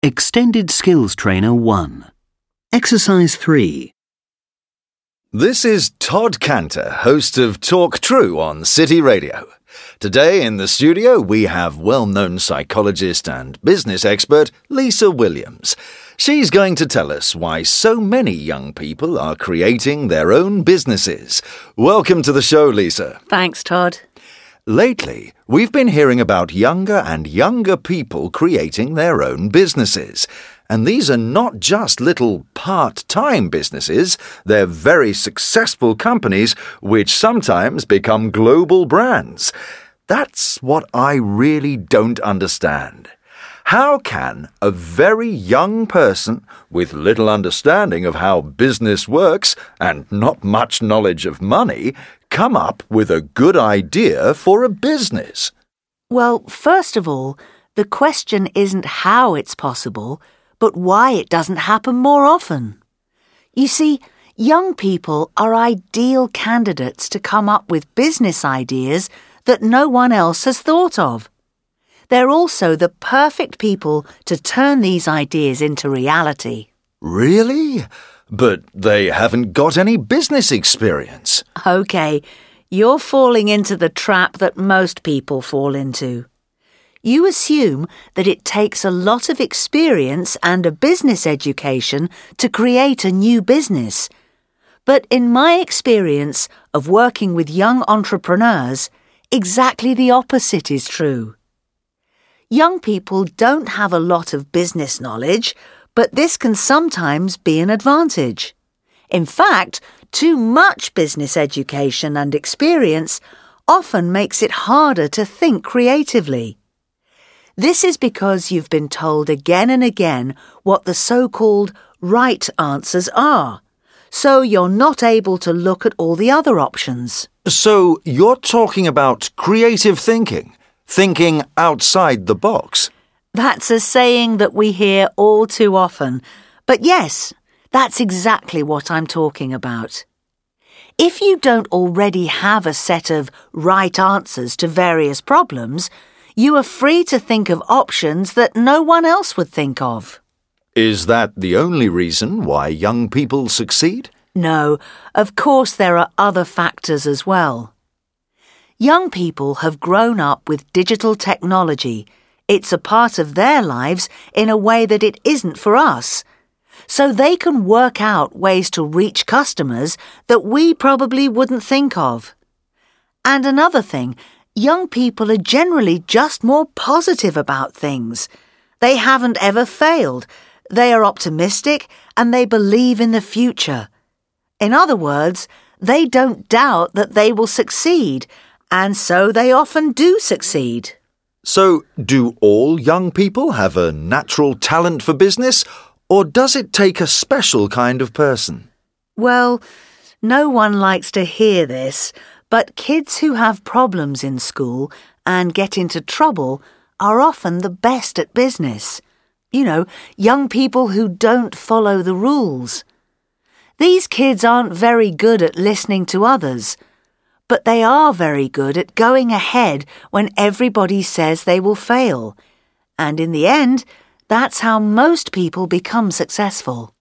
Extended Skills Trainer 1. Exercise 3. This is Todd Cantor, host of Talk True on City Radio. Today in the studio we have well-known psychologist and business expert Lisa Williams. She's going to tell us why so many young people are creating their own businesses. Welcome to the show, Lisa. Thanks, Todd. Lately, we've been hearing about younger and younger people creating their own businesses. And these are not just little part-time businesses, they're very successful companies which sometimes become global brands. That's what I really don't understand. How can a very young person with little understanding of how business works and not much knowledge of money come up with a good idea for a business? Well, first of all, the question isn't how it's possible, but why it doesn't happen more often. You see, young people are ideal candidates to come up with business ideas that no one else has thought of. They're also the perfect people to turn these ideas into reality. Really? But they haven't got any business experience. Okay, you're falling into the trap that most people fall into. You assume that it takes a lot of experience and a business education to create a new business. But in my experience of working with young entrepreneurs, exactly the opposite is true. Young people don't have a lot of business knowledge, but this can sometimes be an advantage. In fact, too much business education and experience often makes it harder to think creatively. This is because you've been told again and again what the so-called right answers are, so you're not able to look at all the other options. So you're talking about creative thinking outside the box. That's a saying that we hear all too often, but yes, that's exactly what I'm talking about. If you don't already have a set of right answers to various problems, you are free to think of options that no one else would think of. Is that the only reason why young people succeed? No, of course there are other factors as well. Young people have grown up with digital technology. It's a part of their lives in a way that it isn't for us. So they can work out ways to reach customers that we probably wouldn't think of. And another thing, young people are generally just more positive about things. They haven't ever failed. They are optimistic and they believe in the future. In other words, they don't doubt that they will succeed, and so they often do succeed. So, do all young people have a natural talent for business, or does it take a special kind of person? Well, no one likes to hear this, but kids who have problems in school and get into trouble are often the best at business. You know, young people who don't follow the rules. These kids aren't very good at listening to others, but they are very good at going ahead when everybody says they will fail. And in the end, that's how most people become successful.